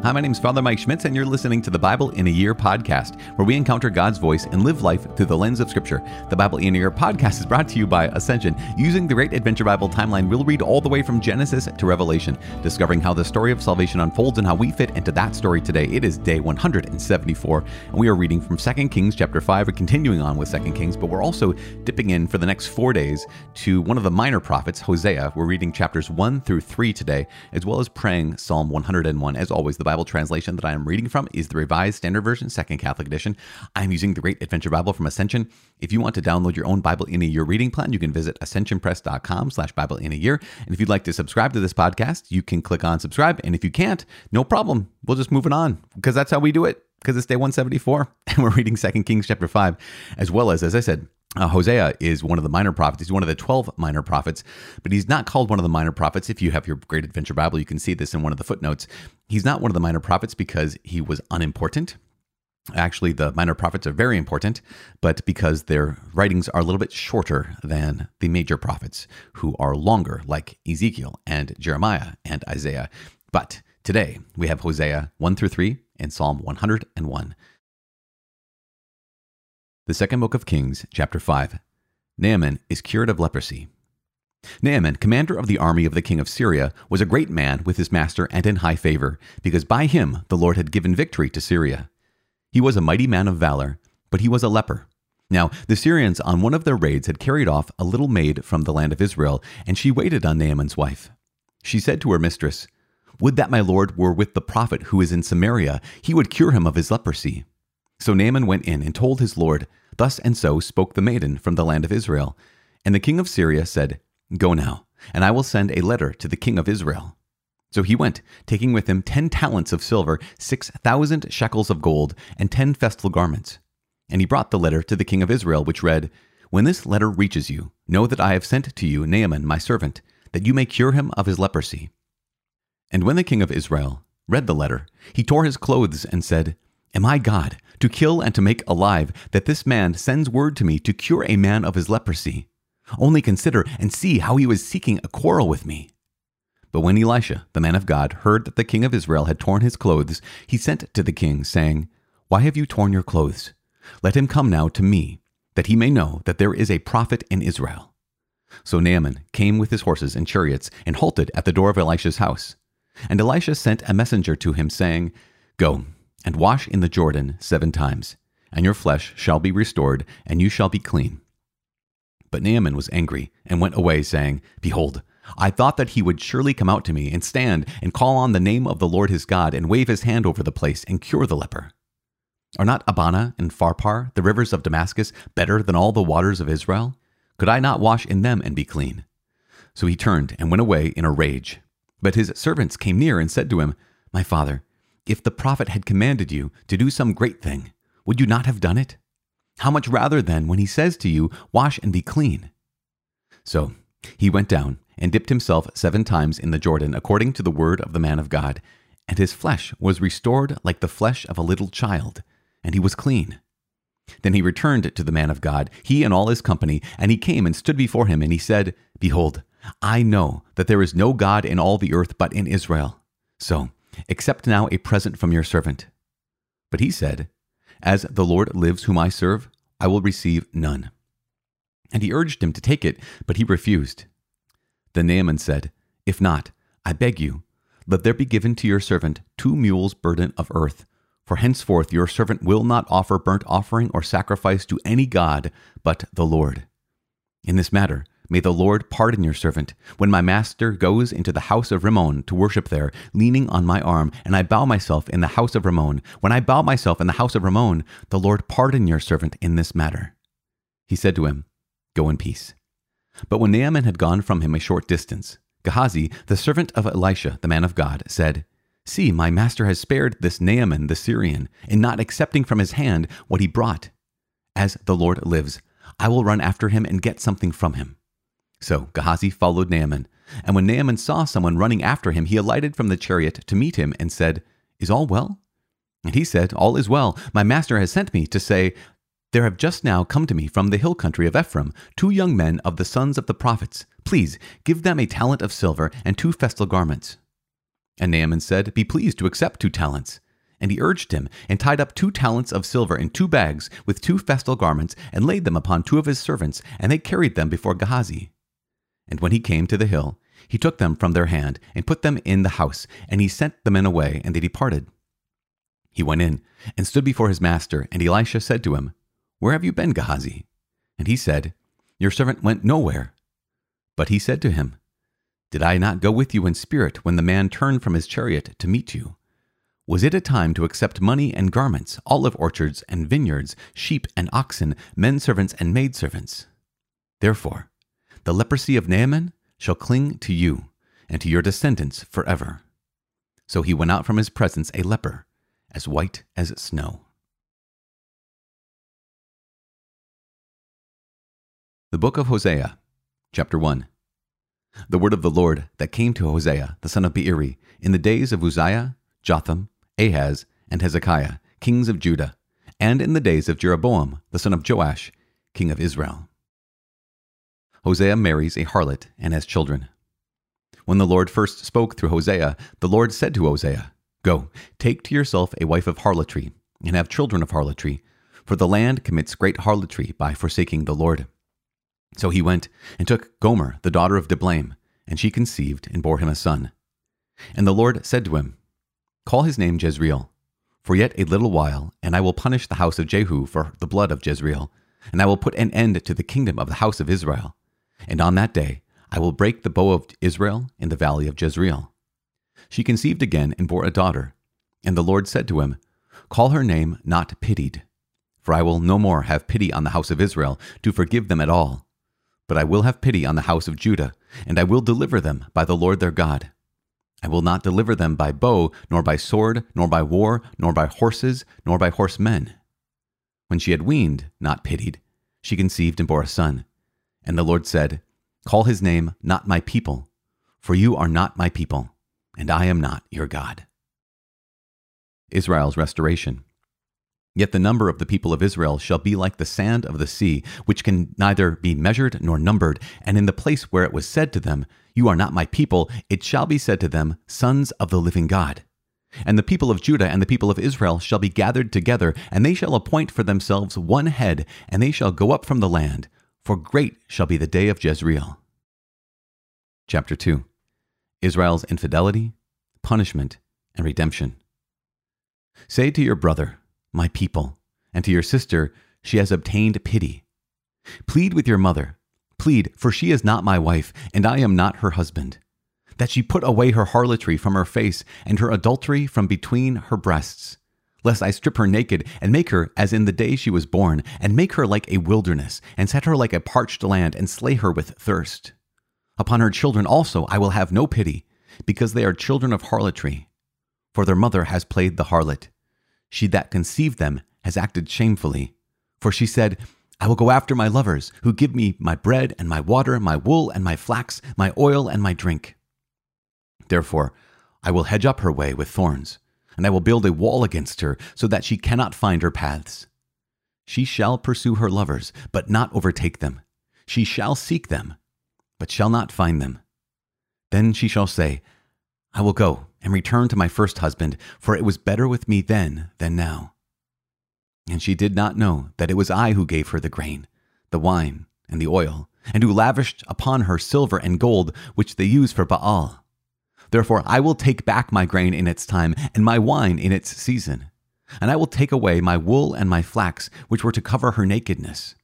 Hi, my name is Father Mike Schmitz, and you're listening to the Bible in a Year podcast, where we encounter God's voice and live life through the lens of Scripture. The Bible in a Year podcast is brought to you by Ascension. Using the Great Adventure Bible timeline, we'll read all the way from Genesis to Revelation, discovering how the story of salvation unfolds and how we fit into that story today. It is day 174, and we are reading from 2 Kings chapter 5. We're continuing on with 2 Kings, but we're also dipping in for the next 4 days to one of the minor prophets, Hosea. We're reading chapters 1 through 3 today, as well as praying Psalm 101. As always, the Bible translation that I am reading from is the Revised Standard Version, Second Catholic Edition. I'm using the Great Adventure Bible from Ascension. If you want to download your own Bible in a Year reading plan, you can visit ascensionpress.com/Bible in a Year. And if you'd like to subscribe to this podcast, you can click on subscribe. And if you can't, no problem. We'll just move it on because that's how we do it, because it's day 174 and we're reading 2 Kings chapter 5, as well as I said, Hosea is one of the minor prophets. He's one of the 12 minor prophets, but he's not called one of the minor prophets. If you have your Great Adventure Bible, you can see this in one of the footnotes. He's not one of the minor prophets because he was unimportant. Actually, the minor prophets are very important, but because their writings are a little bit shorter than the major prophets, who are longer, like Ezekiel and Jeremiah and Isaiah. But today, we have Hosea 1 through 3 and Psalm 101. The second book of Kings, chapter 5. Naaman is cured of leprosy. Naaman, commander of the army of the king of Syria, was a great man with his master and in high favor, because by him the Lord had given victory to Syria. He was a mighty man of valor, but he was a leper. Now, the Syrians on one of their raids had carried off a little maid from the land of Israel, and she waited on Naaman's wife. She said to her mistress, "Would that my Lord were with the prophet who is in Samaria, he would cure him of his leprosy." So Naaman went in and told his lord, "Thus and so spoke the maiden from the land of Israel." And the king of Syria said, "Go now, and I will send a letter to the king of Israel." So he went, taking with him 10 talents of silver, 6,000 shekels of gold, and 10 festal garments. And he brought the letter to the king of Israel, which read, "When this letter reaches you, know that I have sent to you Naaman my servant, that you may cure him of his leprosy." And when the king of Israel read the letter, he tore his clothes and said, "Am I God, to kill and to make alive, that this man sends word to me to cure a man of his leprosy? Only consider and see how he was seeking a quarrel with me." But when Elisha, the man of God, heard that the king of Israel had torn his clothes, he sent to the king, saying, "Why have you torn your clothes? Let him come now to me, that he may know that there is a prophet in Israel." So Naaman came with his horses and chariots and halted at the door of Elisha's house. And Elisha sent a messenger to him, saying, "Go and wash in the Jordan 7 times, and your flesh shall be restored, and you shall be clean." But Naaman was angry and went away, saying, "Behold, I thought that he would surely come out to me and stand and call on the name of the Lord his God and wave his hand over the place and cure the leper. Are not Abana and Pharpar, the rivers of Damascus, better than all the waters of Israel? Could I not wash in them and be clean?" So he turned and went away in a rage. But his servants came near and said to him, "My father, if the prophet had commanded you to do some great thing, would you not have done it? How much rather then when he says to you, 'Wash and be clean'?" So he went down and dipped himself 7 times in the Jordan according to the word of the man of God, and his flesh was restored like the flesh of a little child, and he was clean. Then he returned to the man of God, he and all his company, and he came and stood before him, and he said, "Behold, I know that there is no God in all the earth but in Israel. So accept now a present from your servant." But he said, "As the Lord lives whom I serve, I will receive none." And he urged him to take it, but he refused. Then Naaman said, "If not, I beg you, let there be given to your servant 2 mules' burden of earth, for henceforth your servant will not offer burnt offering or sacrifice to any god but the Lord. In this matter, may the Lord pardon your servant, when my master goes into the house of Rimmon to worship there, leaning on my arm, and I bow myself in the house of Rimmon. When I bow myself in the house of Rimmon, the Lord pardon your servant in this matter." He said to him, "Go in peace." But when Naaman had gone from him a short distance, Gehazi, the servant of Elisha, the man of God, said, "See, my master has spared this Naaman the Syrian, in not accepting from his hand what he brought. As the Lord lives, I will run after him and get something from him." So Gehazi followed Naaman, and when Naaman saw someone running after him, he alighted from the chariot to meet him and said, "Is all well?" And he said, "All is well. My master has sent me to say, there have just now come to me from the hill country of Ephraim 2 young men of the sons of the prophets. Please give them a talent of silver and 2 festal garments." And Naaman said, Be pleased to accept 2 talents. And he urged him, and tied up 2 talents of silver in 2 bags with 2 festal garments, and laid them upon 2 of his servants, and they carried them before Gehazi. And when he came to the hill, he took them from their hand, and put them in the house, and he sent the men away, and they departed. He went in, and stood before his master, and Elisha said to him, Where have you been, Gehazi? And he said, Your servant went nowhere. But he said to him, Did I not go with you in spirit when the man turned from his chariot to meet you? Was it a time to accept money and garments, olive orchards and vineyards, sheep and oxen, men servants and maidservants? Therefore, the leprosy of Naaman shall cling to you and to your descendants forever. So he went out from his presence a leper, as white as snow. The book of Hosea, chapter 1. The word of the Lord that came to Hosea, the son of Beeri, in the days of Uzziah, Jotham, Ahaz, and Hezekiah, kings of Judah, and in the days of Jeroboam, the son of Joash, king of Israel. Hosea marries a harlot and has children. When the Lord first spoke through Hosea, the Lord said to Hosea, Go, take to yourself a wife of harlotry, and have children of harlotry, for the land commits great harlotry by forsaking the Lord. So he went and took Gomer, the daughter of Diblaim, and she conceived and bore him a son. And the Lord said to him, Call his name Jezreel, for yet a little while, and I will punish the house of Jehu for the blood of Jezreel, and I will put an end to the kingdom of the house of Israel. And on that day I will break the bow of Israel in the valley of Jezreel. She conceived again and bore a daughter. And the Lord said to him, Call her name Not Pitied, for I will no more have pity on the house of Israel to forgive them at all. But I will have pity on the house of Judah, and I will deliver them by the Lord their God. I will not deliver them by bow, nor by sword, nor by war, nor by horses, nor by horsemen. When she had weaned, Not Pitied, she conceived and bore a son. And the Lord said, Call his name Not My People, for you are not my people, and I am not your God. Israel's restoration. Yet the number of the people of Israel shall be like the sand of the sea, which can neither be measured nor numbered. And in the place where it was said to them, You are not my people, it shall be said to them, Sons of the living God. And the people of Judah and the people of Israel shall be gathered together, and they shall appoint for themselves one head, and they shall go up from the land, for great shall be the day of Jezreel. Chapter 2. Israel's infidelity, punishment, and redemption. Say to your brother, My people, and to your sister, She has obtained pity. Plead with your mother. Plead, for she is not my wife, and I am not her husband. That she put away her harlotry from her face, and her adultery from between her breasts. Lest I strip her naked, and make her as in the day she was born, and make her like a wilderness, and set her like a parched land, and slay her with thirst. Upon her children also I will have no pity, because they are children of harlotry. For their mother has played the harlot. She that conceived them has acted shamefully. For she said, I will go after my lovers, who give me my bread and my water, my wool and my flax, my oil and my drink. Therefore I will hedge up her way with thorns, and I will build a wall against her, so that she cannot find her paths. She shall pursue her lovers, but not overtake them. She shall seek them, but shall not find them. Then she shall say, I will go and return to my first husband, for it was better with me then than now. And she did not know that it was I who gave her the grain, the wine, and the oil, and who lavished upon her silver and gold, which they use for Baal. Therefore I will take back my grain in its time, and my wine in its season. And I will take away my wool and my flax, which were to cover her nakedness.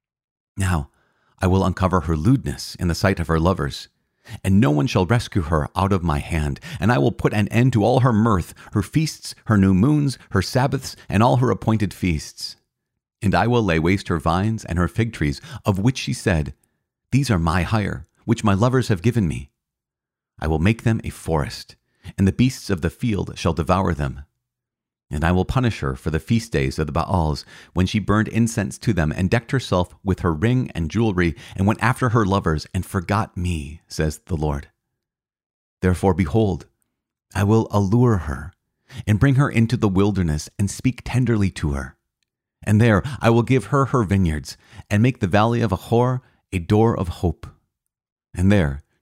Now I will uncover her lewdness in the sight of her lovers, and no one shall rescue her out of my hand. And I will put an end to all her mirth, her feasts, her new moons, her Sabbaths, and all her appointed feasts. And I will lay waste her vines and her fig trees, of which she said, These are my hire, which my lovers have given me. I will make them a forest, and the beasts of the field shall devour them. And I will punish her for the feast days of the Baals, when she burned incense to them, and decked herself with her ring and jewelry, and went after her lovers, and forgot me, says the Lord. Therefore, behold, I will allure her, and bring her into the wilderness, and speak tenderly to her. And there I will give her her vineyards, and make the valley of Achor a door of hope. And there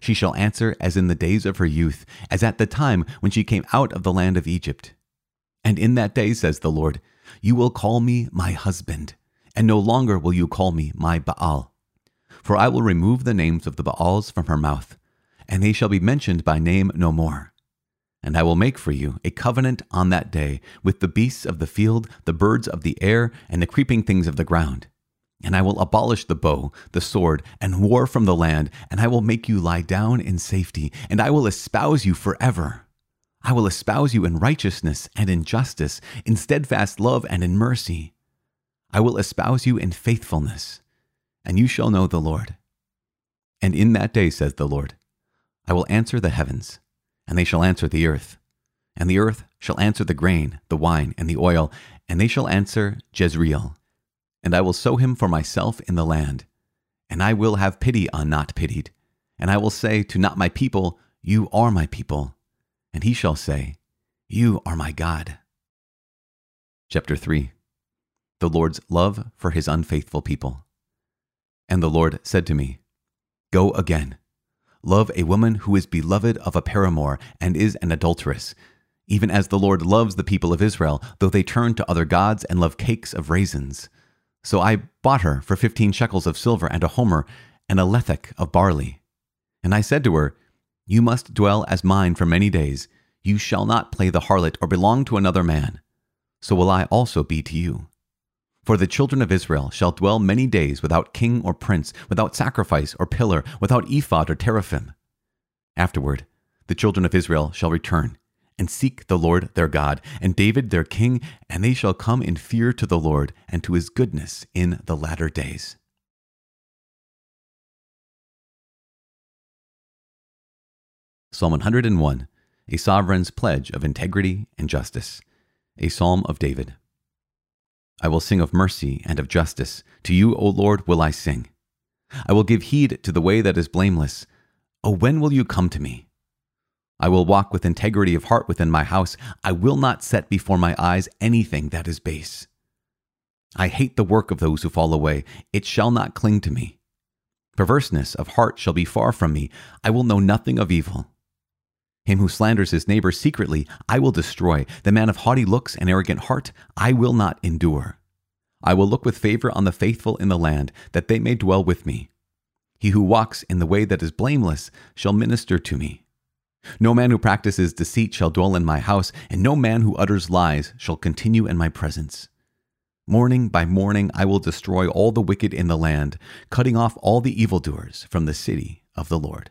She shall answer as in the days of her youth, as at the time when she came out of the land of Egypt. And in that day, says the Lord, you will call me my husband, and no longer will you call me my Baal. For I will remove the names of the Baals from her mouth, and they shall be mentioned by name no more. And I will make for you a covenant on that day with the beasts of the field, the birds of the air, and the creeping things of the ground. And I will abolish the bow, the sword, and war from the land, and I will make you lie down in safety, and I will espouse you forever. I will espouse you in righteousness and in justice, in steadfast love and in mercy. I will espouse you in faithfulness, and you shall know the Lord. And in that day, says the Lord, I will answer the heavens, and they shall answer the earth. And the earth shall answer the grain, the wine, and the oil, and they shall answer Jezreel. And I will sow him for myself in the land, and I will have pity on not pitied. And I will say to not my people, you are my people. And he shall say, you are my God. Chapter 3. The Lord's love for his unfaithful people. And the Lord said to me, go again. Love a woman who is beloved of a paramour and is an adulteress, even as the Lord loves the people of Israel, though they turn to other gods and love cakes of raisins. So I bought her for 15 shekels of silver and a homer and a lethek of barley. And I said to her, you must dwell as mine for many days. You shall not play the harlot or belong to another man. So will I also be to you. For the children of Israel shall dwell many days without king or prince, without sacrifice or pillar, without ephod or teraphim. Afterward, the children of Israel shall return and seek the Lord their God, and David their king, and they shall come in fear to the Lord and to his goodness in the latter days. Psalm 101, a sovereign's pledge of integrity and justice, a psalm of David. I will sing of mercy and of justice. To you, O Lord, will I sing. I will give heed to the way that is blameless. O when will you come to me? I will walk with integrity of heart within my house. I will not set before my eyes anything that is base. I hate the work of those who fall away. It shall not cling to me. Perverseness of heart shall be far from me. I will know nothing of evil. Him who slanders his neighbor secretly, I will destroy. The man of haughty looks and arrogant heart, I will not endure. I will look with favor on the faithful in the land, that they may dwell with me. He who walks in the way that is blameless shall minister to me. No man who practices deceit shall dwell in my house, and no man who utters lies shall continue in my presence. Morning by morning I will destroy all the wicked in the land, cutting off all the evildoers from the city of the Lord.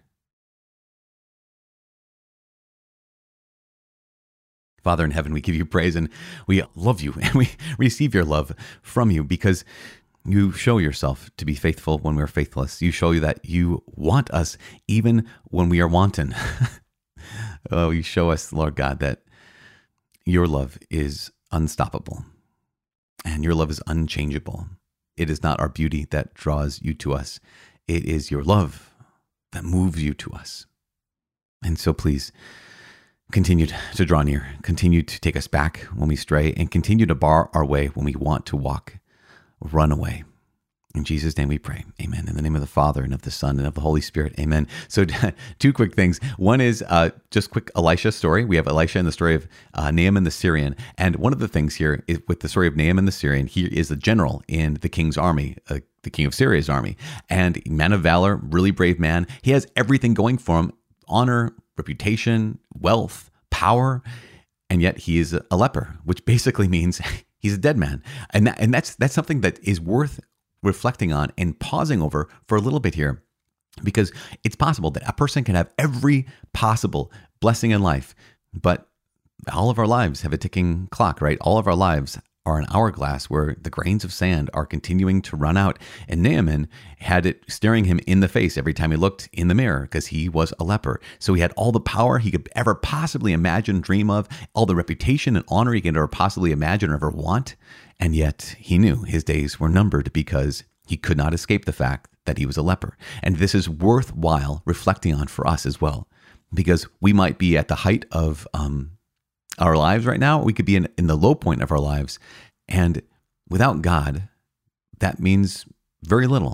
Father in heaven, we give you praise and we love you and we receive your love from you because you show yourself to be faithful when we're faithless. You show that you want us even when we are wanton. Oh, you show us, Lord God, that your love is unstoppable and your love is unchangeable. It is not our beauty that draws you to us. It is your love that moves you to us. And so please, continue to draw near, continue to take us back when we stray, and continue to bar our way when we want to run away. In Jesus' name we pray. Amen. In the name of the Father, and of the Son, and of the Holy Spirit. Amen. So 2 quick things. One is just quick Elisha story. We have Elisha in the story of Naaman the Syrian. And one of the things here is with the story of Naaman the Syrian, he is a general in the king's army, the king of Syria's army. And man of valor, really brave man. He has everything going for him: honor, reputation, wealth, power, and yet he is a leper, which basically means he's a dead man. And that's something that is worth reflecting on and pausing over for a little bit here, because it's possible that a person can have every possible blessing in life, but all of our lives have a ticking clock, right? All of our lives are an hourglass where the grains of sand are continuing to run out. And Naaman had it staring him in the face every time he looked in the mirror because he was a leper. So he had all the power he could ever possibly imagine, dream of, all the reputation and honor he could ever possibly imagine or ever want. And yet he knew his days were numbered because he could not escape the fact that he was a leper. And this is worthwhile reflecting on for us as well, because we might be at the height of our lives right now. We could be in the low point of our lives. And without God, that means very little.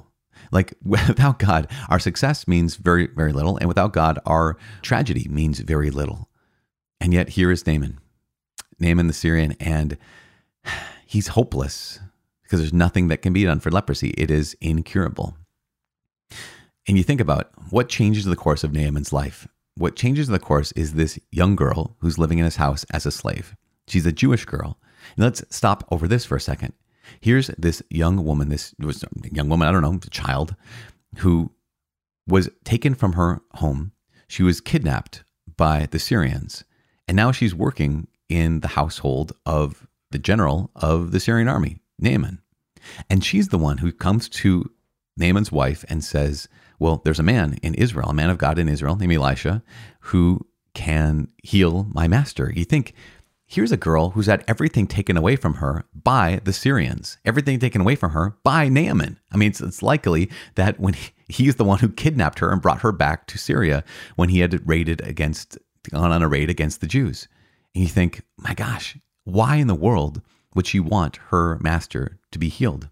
Like without God, our success means very, very little. And without God, our tragedy means very little. And yet here is Naaman the Syrian, and he's hopeless because there's nothing that can be done for leprosy. It is incurable. And you think about what changes the course of Naaman's life. What changes the course is this young girl who's living in his house as a slave. She's a Jewish girl. And let's stop over this for a second. Here's this young woman, I don't know, a child, who was taken from her home. She was kidnapped by the Syrians. And now she's working in the household of the general of the Syrian army, Naaman. And she's the one who comes to Naaman's wife and says, well, there's a man in Israel, a man of God in Israel named Elisha, who can heal my master. You think, here's a girl who's had everything taken away from her by the Syrians, everything taken away from her by Naaman. I mean, it's likely that when he's the one who kidnapped her and brought her back to Syria when he had gone on a raid against the Jews. And you think, my gosh, why in the world would she want her master to be healed?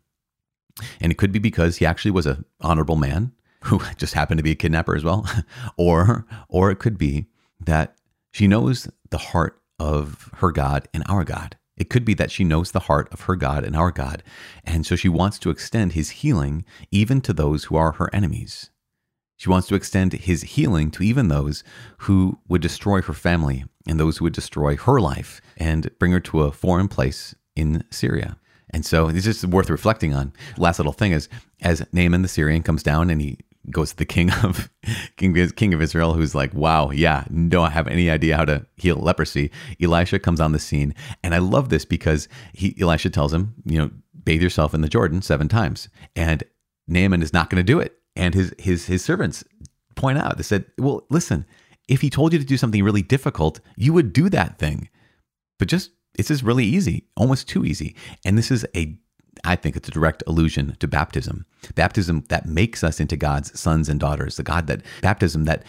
And it could be because he actually was an honorable man who just happened to be a kidnapper as well. or it could be that she knows the heart of her God and our God. It could be that she knows the heart of her God and our God. And so she wants to extend his healing even to those who are her enemies. She wants to extend his healing to even those who would destroy her family and those who would destroy her life and bring her to a foreign place in Syria. And so it's just worth reflecting on. Last little thing is, as Naaman the Syrian comes down and he goes to the king of Israel, who's like, wow, yeah, don't have any idea how to heal leprosy. Elisha comes on the scene. And I love this because Elisha tells him, bathe yourself in the Jordan 7 times. And Naaman is not going to do it. And his servants point out, they said, well, listen, if he told you to do something really difficult, you would do that thing. But it's just really easy, almost too easy. And this is I think it's a direct allusion to baptism. Baptism that makes us into God's sons and daughters. Baptism that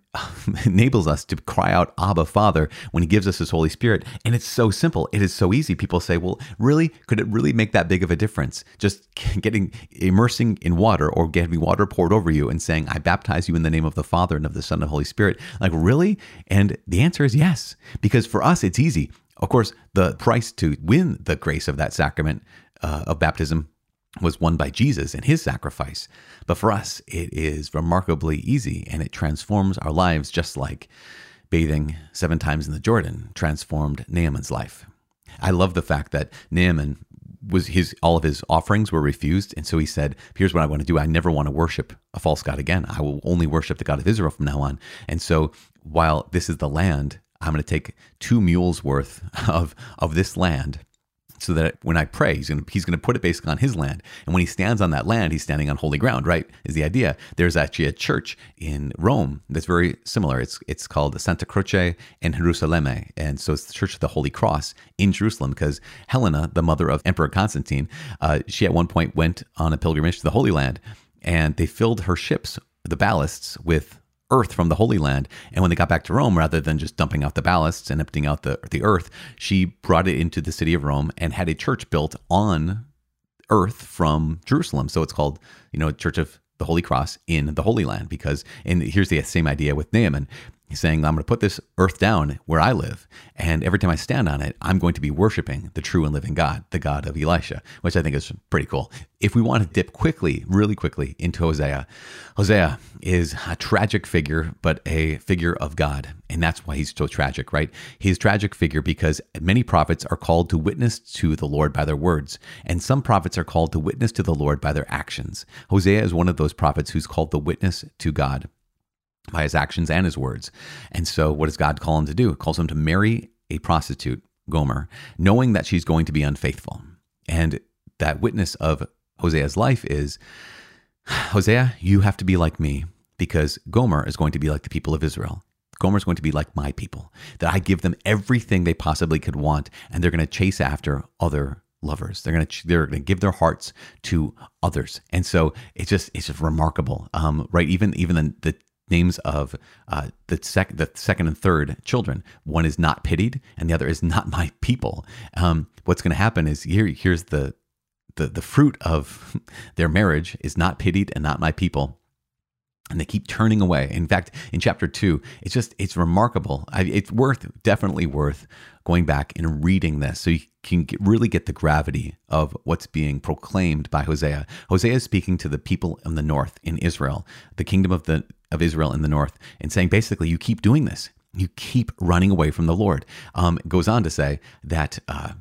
enables us to cry out, Abba, Father, when he gives us his Holy Spirit. And it's so simple. It is so easy. People say, well, really? Could it really make that big of a difference? Just immersing in water or getting water poured over you and saying, I baptize you in the name of the Father and of the Son and of the Holy Spirit. Like, really? And the answer is yes. Because for us, it's easy. Of course, the price to win the grace of that sacrament of baptism was won by Jesus and his sacrifice. But for us, it is remarkably easy, and it transforms our lives just like bathing 7 times in the Jordan transformed Naaman's life. I love the fact that Naaman all of his offerings were refused. And so he said, here's what I want to do. I never want to worship a false God again. I will only worship the God of Israel from now on. And so while this is the land, I'm going to take 2 mules worth of this land, so that when I pray, he's going to put it basically on his land. And when he stands on that land, he's standing on holy ground, right? Is the idea. There's actually a church in Rome that's very similar. It's called Santa Croce in Jerusalem. And so it's the Church of the Holy Cross in Jerusalem, because Helena, the mother of Emperor Constantine, she at one point went on a pilgrimage to the Holy Land, and they filled her ships, the ballasts, with earth from the Holy Land. And when they got back to Rome, rather than just dumping out the ballasts and emptying out the earth, she brought it into the city of Rome and had a church built on earth from Jerusalem. So it's called, Church of the Holy Cross in the Holy Land, and here's the same idea with Naaman. He's saying, I'm going to put this earth down where I live, and every time I stand on it, I'm going to be worshiping the true and living God, the God of Elisha, which I think is pretty cool. If we want to dip really quickly into Hosea, Hosea is a tragic figure, but a figure of God, and that's why he's so tragic, right? He's a tragic figure because many prophets are called to witness to the Lord by their words, and some prophets are called to witness to the Lord by their actions. Hosea is one of those prophets who's called to witness to God by his actions and his words. And so what does God call him to do? He calls him to marry a prostitute, Gomer, knowing that she's going to be unfaithful. And that witness of Hosea's life is, Hosea, you have to be like me, because Gomer is going to be like the people of Israel. Gomer is going to be like my people, that I give them everything they possibly could want, and they're going to chase after other lovers. They're going to give their hearts to others. And so it's just remarkable, right? Even the names of the second and third children. One is not pitied, and the other is not my people. What's going to happen is here's the the fruit of their marriage is not pitied and not my people. And they keep turning away. In fact, in chapter 2, it's remarkable. It's definitely worth going back and reading this so you can really get the gravity of what's being proclaimed by Hosea. Hosea is speaking to the people in the north, in Israel, the kingdom of Israel in the north, and saying basically, you keep doing this. You keep running away from the Lord. It goes on to say that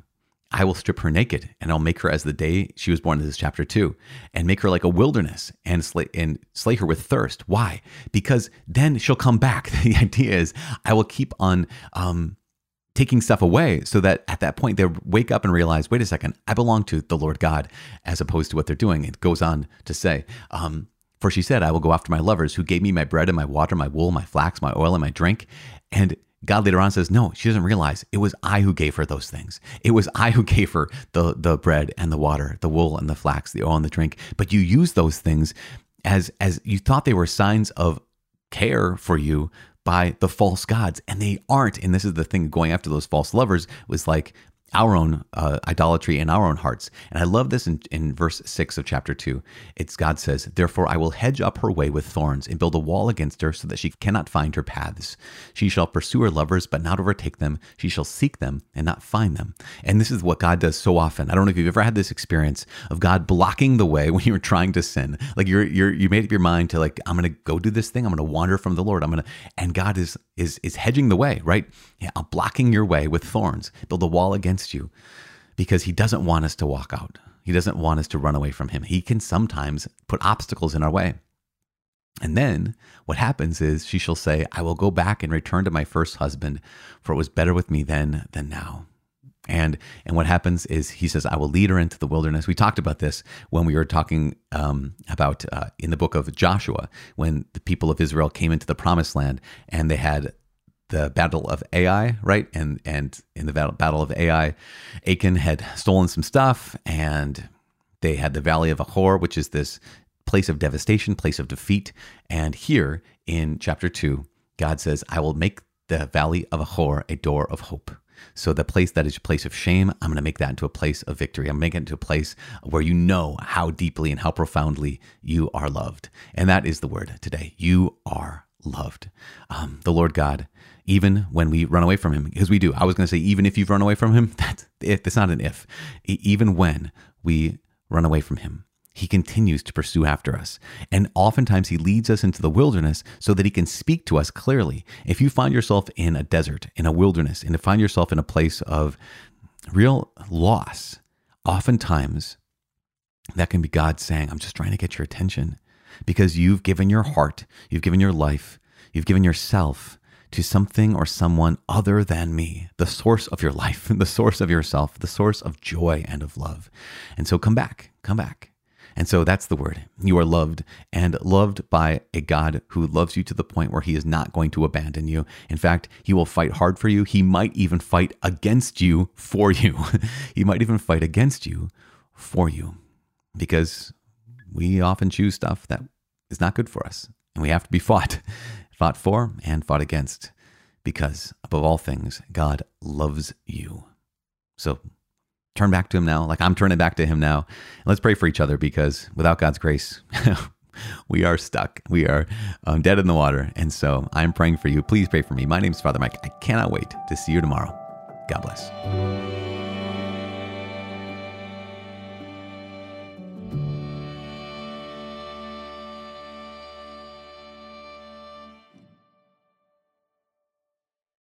I will strip her naked, and I'll make her as the day she was born. This is chapter 2, and make her like a wilderness, and slay her with thirst. Why? Because then she'll come back. The idea is I will keep on taking stuff away, so that at that point they wake up and realize, wait a second, I belong to the Lord God, as opposed to what they're doing. It goes on to say, for she said, I will go after my lovers who gave me my bread and my water, my wool, my flax, my oil, and my drink. And God later on says, no, she doesn't realize it was I who gave her those things. It was I who gave her the bread and the water, the wool and the flax, the oil and the drink. But you use those things as you thought they were signs of care for you by the false gods, and they aren't. And this is the thing, going after those false lovers was like our own idolatry in our own hearts. And I love this in verse 6 of chapter 2. God says, therefore I will hedge up her way with thorns and build a wall against her so that she cannot find her paths. She shall pursue her lovers, but not overtake them. She shall seek them and not find them. And this is what God does so often. I don't know if you've ever had this experience of God blocking the way when you're trying to sin. Like you made up your mind to like, I'm going to go do this thing. I'm going to wander from the Lord. And God is hedging the way, right? Yeah, blocking your way with thorns. Build a wall against you, because he doesn't want us to walk out. He doesn't want us to run away from him. He can sometimes put obstacles in our way. And then what happens is she shall say, I will go back and return to my first husband, for it was better with me then than now. And what happens is he says, I will lead her into the wilderness. We talked about this when we were talking about in the book of Joshua, when the people of Israel came into the promised land and they had the battle of Ai, right? And in the battle of Ai, Achan had stolen some stuff, and they had the Valley of Achor, which is this place of devastation, place of defeat. And here in chapter 2, God says, I will make the Valley of Achor a door of hope. So the place that is a place of shame, I'm going to make that into a place of victory. I'm making it into a place where you know how deeply and how profoundly you are loved. And that is the word today. You are loved. The Lord God, even when we run away from him, because we do. I was going to say, even if you've run away from him, that's not an if. Even when we run away from him, he continues to pursue after us. And oftentimes he leads us into the wilderness so that he can speak to us clearly. If you find yourself in a desert, in a wilderness, and to find yourself in a place of real loss, oftentimes that can be God saying, I'm just trying to get your attention, because you've given your heart, you've given your life, you've given yourself to something or someone other than me, the source of your life, the source of yourself, the source of joy and of love. And so come back. And so that's the word. You are loved, and loved by a God who loves you to the point where he is not going to abandon you. In fact, he will fight hard for you. He might even fight against you for you. He might even fight against you for you, because we often choose stuff that is not good for us, and we have to be fought for and fought against, because above all things, God loves you. So turn back to him now, like I'm turning back to him now. And let's pray for each other, because without God's grace, we are stuck. We are dead in the water. And so I'm praying for you. Please pray for me. My name is Father Mike. I cannot wait to see you tomorrow. God bless.